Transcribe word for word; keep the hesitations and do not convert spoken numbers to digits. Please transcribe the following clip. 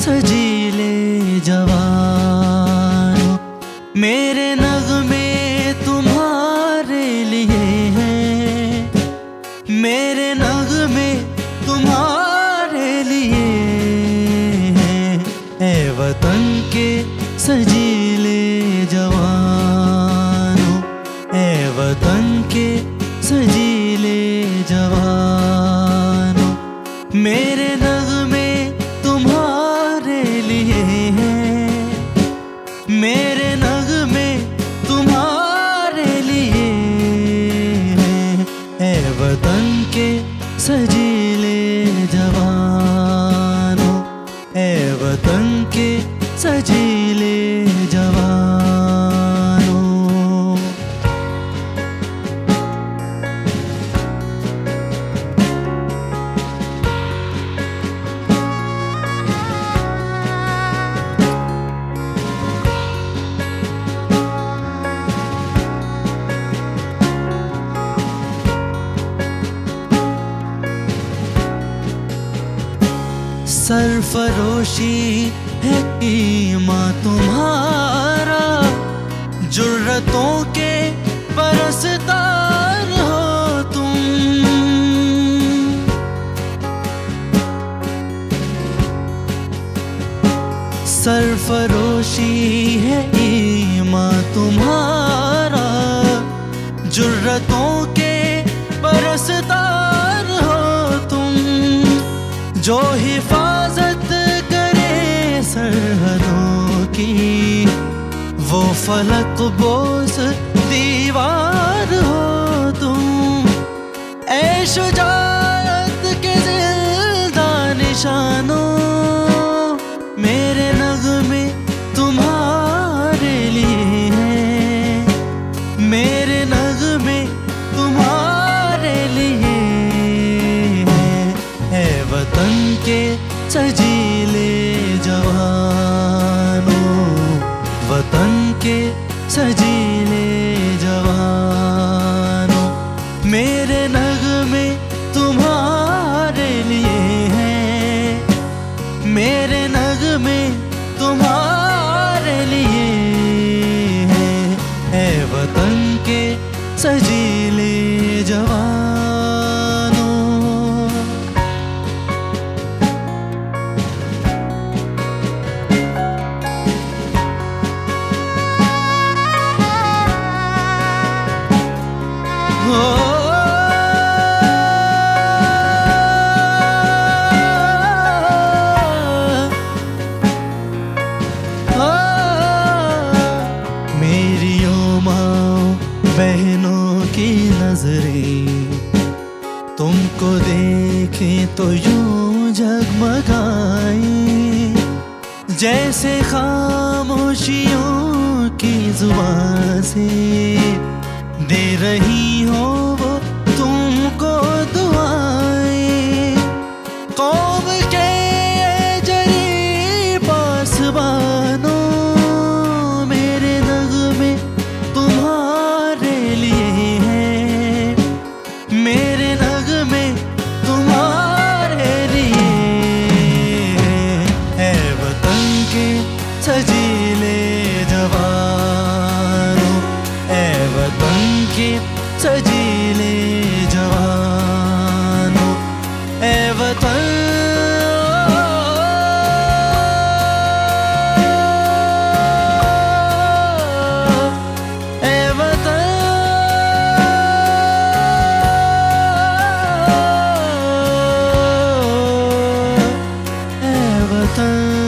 सजीले जवानों, मेरे नगमे तुम्हारे लिए हैं, मेरे नगमे तुम्हारे लिए हैं। ऐ वतन के सजीले जवानों, ऐ वतन के सजीले जवानों, मेरे नगमे तुम्हारे लिए हैं, मेरे नगमे तुम्हारे लिए हैं। ऐ वतन के सजीले जवानों, ऐ वतन के सजीले जवानों। सरफरोशी है ईमान तुम्हारा, जुर्रतों के परस्तार हो तुम। सरफरोशी है ईमान तुम्हारा, जुर्रतों के परस्तार हो तुम। जो हिफाजत करे सरहदों की, वो फलक बोस दीवार हो तुम। ऐ शुजाअत के जिंदा निशानों, मेरे नगमे तुम्हारे लिए हैं, मेरे नगमे तुम्हारे लिए हैं। ऐ वतन के सजीले जवानों, वतन के सजीले जवानों, मेरे नगमे तुम्हारे लिए हैं, मेरे नगमे तुम्हारे लिए हैं। ऐ वतन के सजीले जवानों। बहनों की नजरें तुमको देखें तो यूं जगमगाएं, जैसे खामोशियों की जुबान से दे रही हो वो तुमको दुआएं। कौम के जरी पासबानों, मेरे नगमे तुम्हारे लिए हैं, मेरे नगमे तुम्हारे लिए हैं। ऐ वतन के सजीले जवानों, ऐ वतन के सजीले जवानों, ऐ वतन वतन।